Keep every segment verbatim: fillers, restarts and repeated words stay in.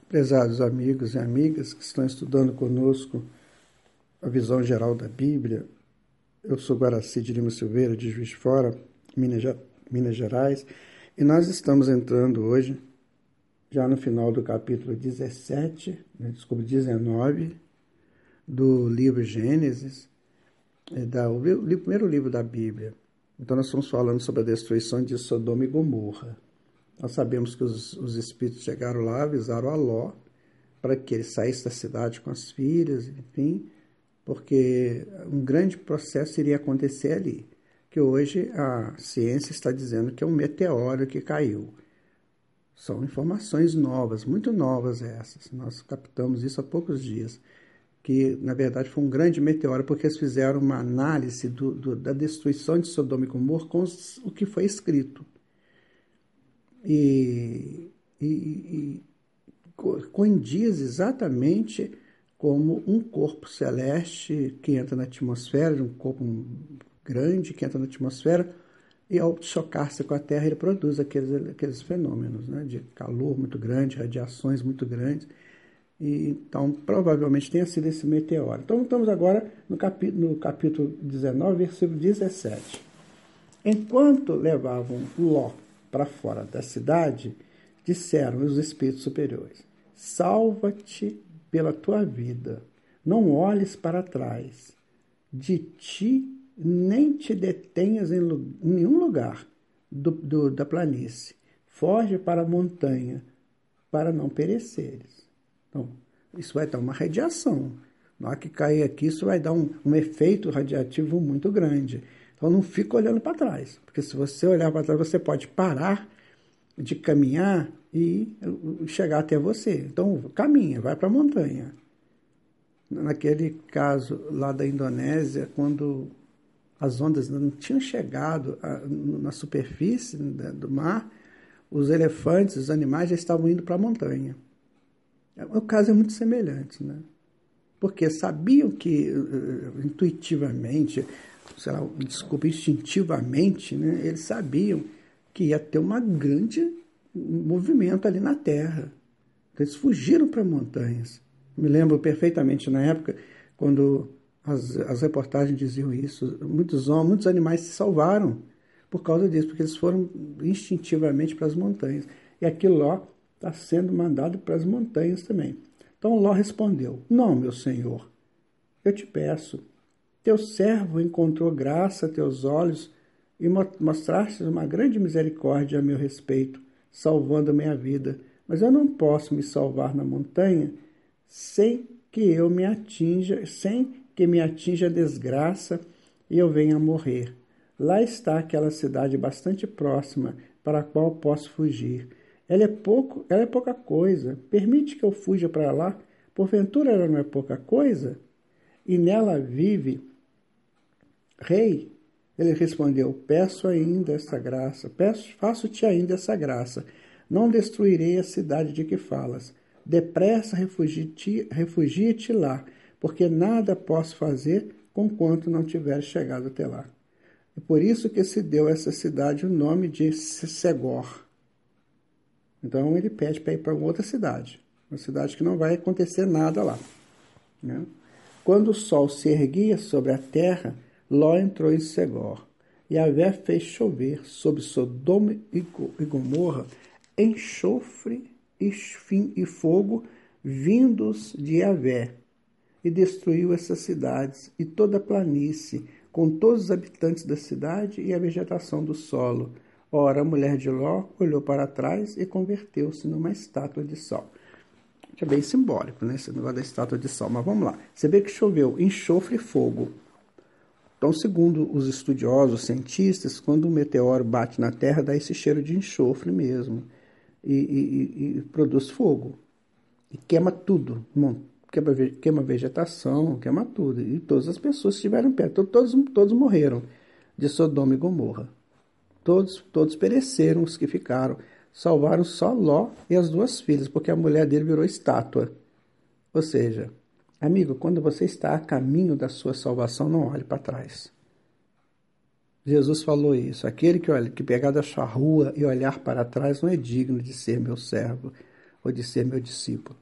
Prezados amigos e amigas que estão estudando conosco a visão geral da Bíblia, eu sou Guaraci de Lima Silveira, de Juiz de Fora, Minas Gerais, e nós estamos entrando hoje, já no final do capítulo dezessete, né, desculpa, dezenove, do livro Gênesis, é, da, o, o primeiro livro da Bíblia. Então nós estamos falando sobre a destruição de Sodoma e Gomorra. Nós sabemos que os, os espíritos chegaram lá, avisaram a Ló para que ele saísse da cidade com as filhas, enfim, porque um grande processo iria acontecer ali, que hoje a ciência está dizendo que é um meteoro que caiu. São informações novas, muito novas essas. Nós captamos isso há poucos dias, que na verdade foi um grande meteoro, porque eles fizeram uma análise do, do, da destruição de Sodoma e Gomorra com os, o que foi escrito. E, e, e condiz exatamente como um corpo celeste que entra na atmosfera, um corpo grande que entra na atmosfera, e ao chocar-se com a Terra ele produz aqueles, aqueles fenômenos, né, de calor muito grande, radiações muito grandes. E, então, provavelmente tenha sido esse meteoro. Então, estamos agora no, capi, no capítulo dezenove, versículo dezessete. Enquanto levavam Ló para fora da cidade, disseram os espíritos superiores: salva-te pela tua vida, não olhes para trás, de ti nem te detenhas em, em nenhum lugar do, do, da planície, foge para a montanha, para não pereceres. Então, isso vai dar uma radiação. Na hora que cair aqui, isso vai dar um, um efeito radiativo muito grande. Então, não fica olhando para trás, porque se você olhar para trás, você pode parar de caminhar e chegar até você. Então, caminha, vai para a montanha. Naquele caso lá da Indonésia, quando as ondas não tinham chegado na superfície do mar, os elefantes, os animais já estavam indo para a montanha. O caso é muito semelhante, né? Porque sabiam que, intuitivamente, sei lá, desculpa, instintivamente, né, eles sabiam que ia ter uma grande movimento ali na Terra. Então, eles fugiram para montanhas. Me lembro perfeitamente na época, quando as, as reportagens diziam isso, muitos homens, muitos animais se salvaram por causa disso, porque eles foram instintivamente para as montanhas. E aquilo Ló está sendo mandado para as montanhas também. Então Ló respondeu: não, meu senhor, eu te peço, teu servo encontrou graça a teus olhos e mostraste uma grande misericórdia a meu respeito, salvando a minha vida. Mas eu não posso me salvar na montanha sem que eu me atinja, sem que me atinja a desgraça e eu venha a morrer. Lá está aquela cidade bastante próxima para a qual posso fugir. Ela é pouco, ela é pouca coisa. Permite que eu fuja para lá? Porventura ela não é pouca coisa? E nela vive rei? Ele respondeu: peço ainda essa graça, peço, faço-te ainda essa graça. Não destruirei a cidade de que falas. Depressa refugie-te, refugie-te lá, porque nada posso fazer conquanto não tiver chegado até lá. É por isso que se deu a essa cidade o nome de Segor. Então ele pede para ir para outra cidade, uma cidade que não vai acontecer nada lá, né? Quando o sol se erguia sobre a terra, Ló entrou em Segor, e Yahvé fez chover sobre Sodoma e Gomorra enxofre e fogo vindos de Yahvé, e destruiu essas cidades e toda a planície, com todos os habitantes da cidade e a vegetação do solo. Ora, a mulher de Ló olhou para trás e converteu-se numa estátua de sal. Que é bem simbólico, né? Esse negócio da estátua de sal. Mas vamos lá. Você vê que choveu enxofre e fogo. Então, segundo os estudiosos, os cientistas, quando um meteoro bate na Terra, dá esse cheiro de enxofre mesmo. E, e, e produz fogo. E queima tudo. Queima, queima vegetação, queima tudo. E todas as pessoas que estiveram perto, todos, todos morreram de Sodoma e Gomorra. Todos, todos pereceram, os que ficaram. Salvaram só Ló e as duas filhas, porque a mulher dele virou estátua. Ou seja, amigo, quando você está a caminho da sua salvação, não olhe para trás. Jesus falou isso: aquele que, olha, que pegar da sua rua e olhar para trás não é digno de ser meu servo. ou de ser meu discípulo?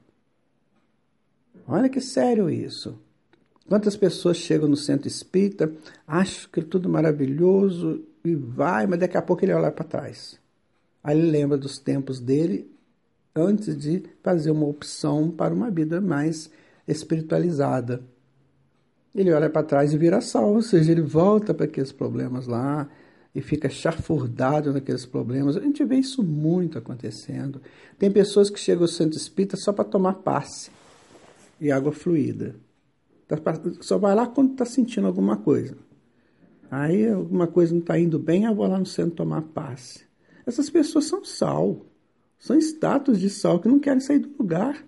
Olha que sério isso. Quantas pessoas chegam no centro espírita, acham que é tudo maravilhoso e vai, mas daqui a pouco ele olha para trás. Aí ele lembra dos tempos dele antes de fazer uma opção para uma vida mais espiritualizada. Ele olha para trás e vira sal, ou seja, ele volta para aqueles problemas lá e fica chafurdado naqueles problemas. A gente vê isso muito acontecendo. Tem pessoas que chegam ao centro espírita só para tomar passe e água fluida. Só vai lá quando está sentindo alguma coisa. Aí alguma coisa não está indo bem, eu vou lá no centro tomar passe. Essas pessoas são sal. São estátuas de sal que não querem sair do lugar.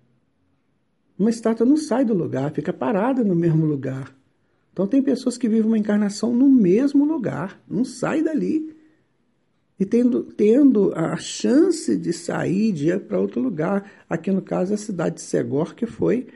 Uma estátua não sai do lugar, fica parada no mesmo lugar. Então tem pessoas que vivem uma encarnação no mesmo lugar, não sai dali. E tendo, tendo a chance de sair, de ir para outro lugar. Aqui no caso a cidade de Segor, que foi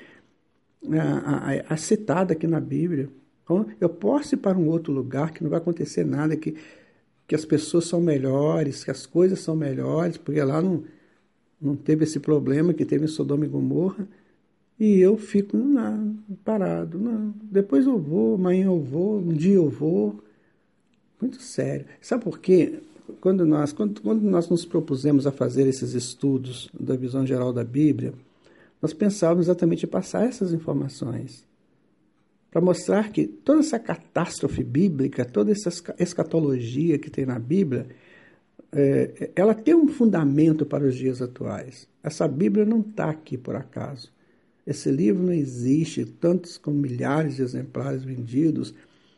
a, a, a citada aqui na Bíblia. Então eu posso ir para um outro lugar que não vai acontecer nada, que, que as pessoas são melhores, que as coisas são melhores, porque lá não, não teve esse problema que teve em Sodoma e Gomorra. E eu fico não, parado. Não, depois eu vou, amanhã eu vou, um dia eu vou. Muito sério. Sabe por quê? Quando nós, quando, quando nós nos propusemos a fazer esses estudos da visão geral da Bíblia, nós pensávamos exatamente em passar essas informações. Para mostrar que toda essa catástrofe bíblica, toda essa escatologia que tem na Bíblia, é, ela tem um fundamento para os dias atuais. Essa Bíblia não está aqui por acaso. Esse livro não existe, tantos como milhares de exemplares vendidos,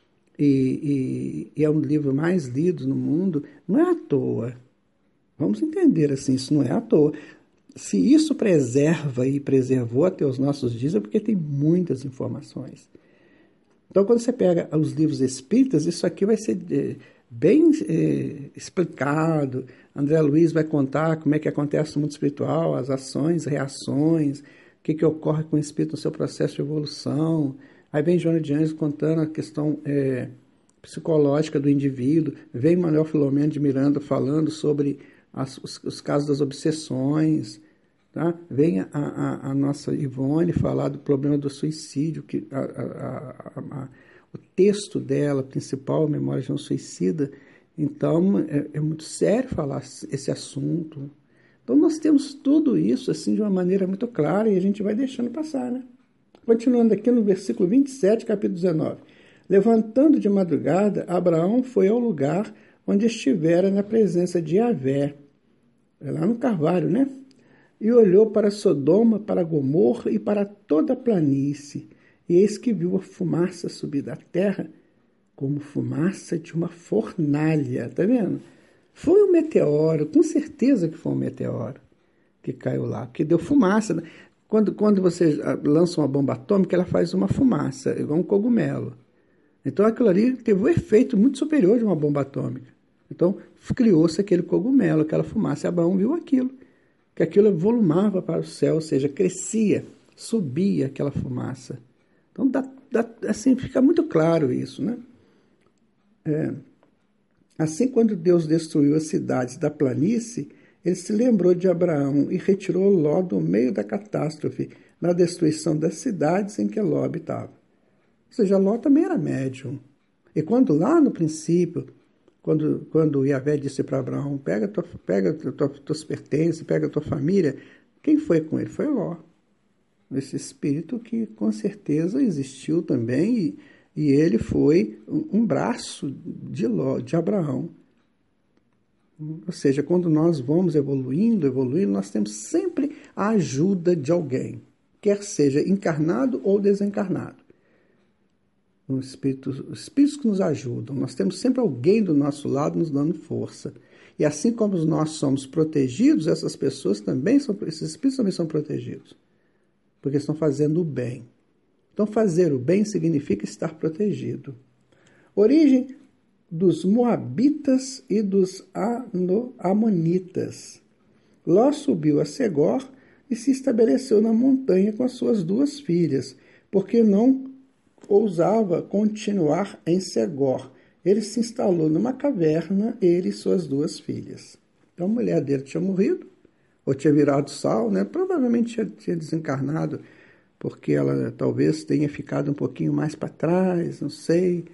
e, e, e é um livro mais lido no mundo, não é à toa. Vamos entender assim, isso não é à toa. Se isso preserva e preservou até os nossos dias, é porque tem muitas informações. Então, quando você pega os livros espíritas, isso aqui vai ser é, bem é, explicado. André Luiz vai contar como é que acontece no mundo espiritual, as ações, reações, o que, que ocorre com o espírito no seu processo de evolução. Aí vem Joana de Anjos contando a questão é, psicológica do indivíduo. Vem Manuel Filomeno de Miranda falando sobre as, os, os casos das obsessões. Tá? Vem a, a, a nossa Ivone falar do problema do suicídio, que a, a, a, a, o texto dela, principal, Memória de um Suicida. Então, é, é muito sério falar esse assunto. Então, nós temos tudo isso assim de uma maneira muito clara e a gente vai deixando passar, né? Continuando aqui no versículo vinte e sete, capítulo dezenove. Levantando de madrugada, Abraão foi ao lugar onde estivera na presença de Yahvé. É lá no Carvalho, né? E olhou para Sodoma, para Gomorra e para toda a planície. E eis que viu a fumaça subir da terra como fumaça de uma fornalha. Está vendo? Foi um meteoro, com certeza que foi um meteoro que caiu lá, porque deu fumaça. Quando, quando você lança uma bomba atômica, ela faz uma fumaça, igual um cogumelo. Então aquilo ali teve um efeito muito superior de uma bomba atômica. Então criou-se aquele cogumelo, aquela fumaça, e Abraão viu aquilo, que aquilo volumava para o céu, ou seja, crescia, subia aquela fumaça. Então dá, dá, assim, fica muito claro isso, né? É, assim, quando Deus destruiu as cidades da planície, ele se lembrou de Abraão e retirou Ló do meio da catástrofe, na destruição das cidades em que Ló habitava. Ou seja, Ló também era médium. E quando lá no princípio, quando, quando Yahvé disse para Abraão, pega, tua, pega tua, tuas pertences, pega a tua família, quem foi com ele? Foi Ló. Esse espírito que com certeza existiu também e, e ele foi um, um braço de Ló, de Abraão. Ou seja, quando nós vamos evoluindo, evoluindo, nós temos sempre a ajuda de alguém, quer seja encarnado ou desencarnado. Os espíritos, os espíritos que nos ajudam, nós temos sempre alguém do nosso lado nos dando força. E assim como nós somos protegidos, essas pessoas também são, esses espíritos também são protegidos, porque estão fazendo o bem. Então, fazer o bem significa estar protegido. Origem dos Moabitas e dos Amonitas. Ló subiu a Segor e se estabeleceu na montanha com as suas duas filhas, porque não ousava continuar em Segor. Ele se instalou numa caverna, ele e suas duas filhas. Então a mulher dele tinha morrido, ou tinha virado sal, né? Provavelmente tinha, tinha desencarnado, porque ela talvez tenha ficado um pouquinho mais para trás, não sei.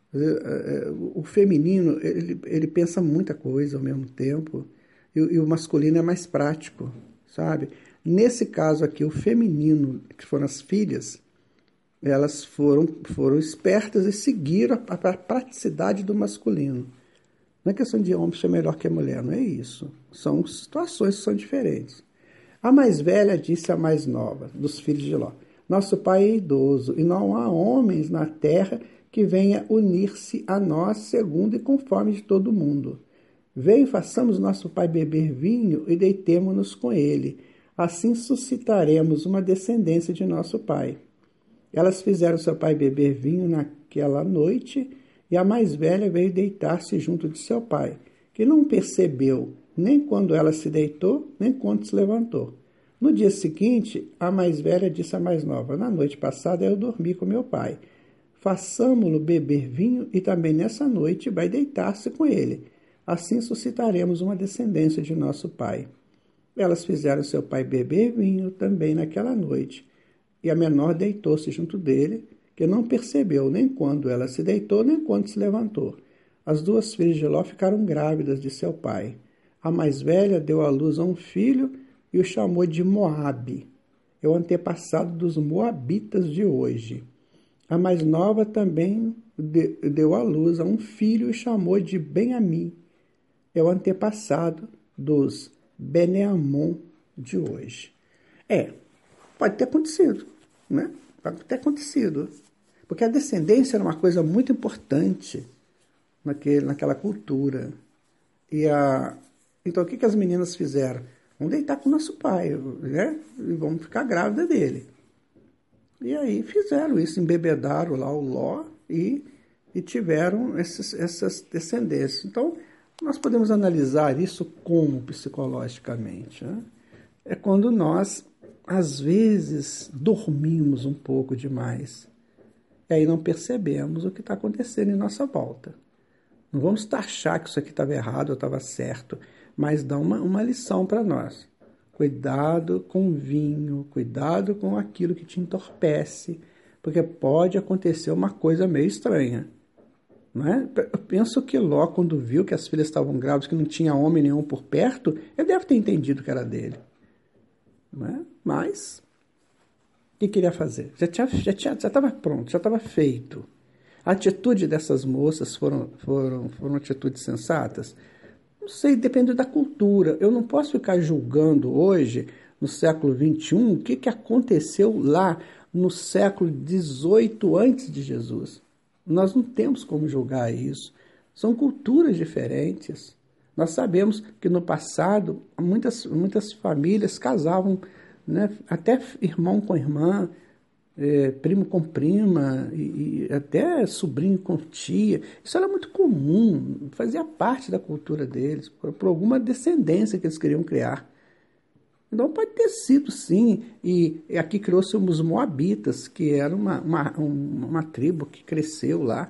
O feminino, ele, ele pensa muita coisa ao mesmo tempo, e, e o masculino é mais prático, sabe? Nesse caso aqui, o feminino, que foram as filhas, elas foram, foram espertas e seguiram a, a praticidade do masculino. Não é questão de homem ser melhor que a mulher, não é isso. São situações que são diferentes. A mais velha disse à mais nova, dos filhos de Ló: nosso pai é idoso, e não há homens na terra que venha unir-se a nós segundo e conforme de todo mundo. Vem, façamos nosso pai beber vinho e deitemo-nos com ele. Assim suscitaremos uma descendência de nosso pai. Elas fizeram seu pai beber vinho naquela noite, e a mais velha veio deitar-se junto de seu pai, que não percebeu nem quando ela se deitou, nem quando se levantou. No dia seguinte, a mais velha disse à mais nova: na noite passada eu dormi com meu pai. Façamo-lo beber vinho, e também nessa noite vai deitar-se com ele. Assim suscitaremos uma descendência de nosso pai. Elas fizeram seu pai beber vinho também naquela noite, e a menor deitou-se junto dele, que não percebeu nem quando ela se deitou, nem quando se levantou. As duas filhas de Ló ficaram grávidas de seu pai. A mais velha deu à luz a um filho e o chamou de Moabe, é o antepassado dos moabitas de hoje. A mais nova também deu à luz a um filho e chamou de Benjamim, é o antepassado dos Beneamon de hoje. É, pode ter acontecido, né? Pode ter acontecido. Porque a descendência era uma coisa muito importante naquele, naquela cultura. E a, então, o que, que as meninas fizeram? Vamos deitar com o nosso pai, né? E vamos ficar grávida dele. E aí fizeram isso, embebedaram lá o Ló e, e tiveram esses, essas descendências. Então, nós podemos analisar isso como psicologicamente, né? É quando nós, às vezes, dormimos um pouco demais. E aí não percebemos o que está acontecendo em nossa volta. Não vamos taxar que isso aqui estava errado ou estava certo, mas dá uma, uma lição para nós. Cuidado com o vinho, cuidado com aquilo que te entorpece, porque pode acontecer uma coisa meio estranha. Não é? Eu penso que Ló, quando viu que as filhas estavam grávidas, que não tinha homem nenhum por perto, ele deve ter entendido que era dele. Não é? Mas o que queria fazer? Já tinha, já tinha, já estava pronto, já estava feito. A atitude dessas moças foram, foram, foram atitudes sensatas? Não sei, depende da cultura. Eu não posso ficar julgando hoje, no século vinte e um, o que, que aconteceu lá no século dezoito antes de Jesus. Nós não temos como julgar isso. São culturas diferentes. Nós sabemos que no passado muitas, muitas famílias casavam, né, até irmão com irmã, é, primo com prima, e, e até sobrinho com tia. Isso era muito comum, fazia parte da cultura deles, por, por alguma descendência que eles queriam criar. Então pode ter sido sim, e aqui criou-se os Moabitas, que era uma, uma, uma tribo que cresceu lá.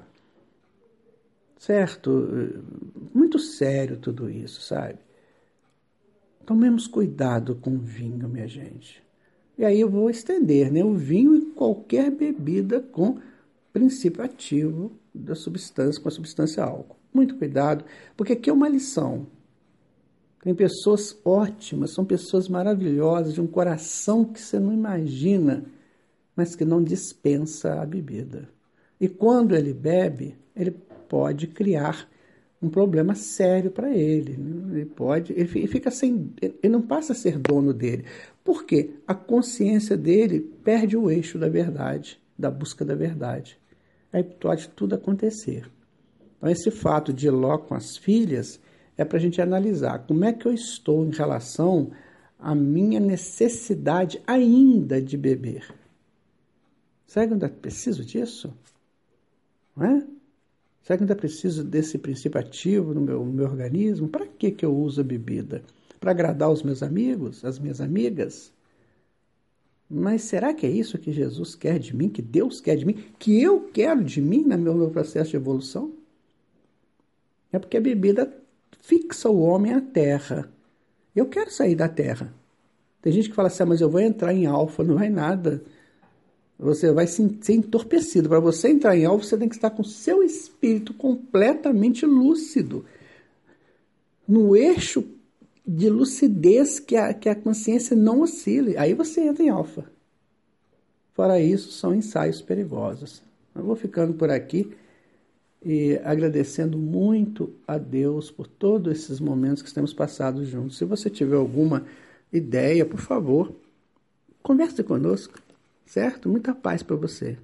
Certo? Muito sério tudo isso, sabe? Tomemos cuidado com o vinho, minha gente. E aí eu vou estender, né? O vinho e qualquer bebida com princípio ativo da substância, com a substância álcool. Muito cuidado, porque aqui é uma lição. Tem pessoas ótimas, são pessoas maravilhosas, de um coração que você não imagina, mas que não dispensa a bebida. E quando ele bebe, ele pode criar um problema sério para ele. Ele pode, ele fica sem, ele não passa a ser dono dele. Por quê? A consciência dele perde o eixo da verdade, da busca da verdade. Aí pode tudo acontecer. Então esse fato de Ló com as filhas é para a gente analisar como é que eu estou em relação à minha necessidade ainda de beber. Será que eu ainda preciso disso? Não é? Será que eu ainda preciso desse princípio ativo no meu, no meu organismo? Para que, que eu uso a bebida? Para agradar os meus amigos, as minhas amigas? Mas será que é isso que Jesus quer de mim, que Deus quer de mim, que eu quero de mim no meu, meu processo de evolução? É porque a bebida fixa o homem à terra. Eu quero sair da Terra. Tem gente que fala assim, ah, mas eu vou entrar em alfa. Não vai nada. Você vai ser entorpecido. Para você entrar em alfa, você tem que estar com o seu espírito completamente lúcido. No eixo de lucidez que a, que a consciência não oscile. Aí você entra em alfa. Fora isso, são ensaios perigosos. Eu vou ficando por aqui e agradecendo muito a Deus por todos esses momentos que temos passado juntos. Se você tiver alguma ideia, por favor, converse conosco, certo? Muita paz para você.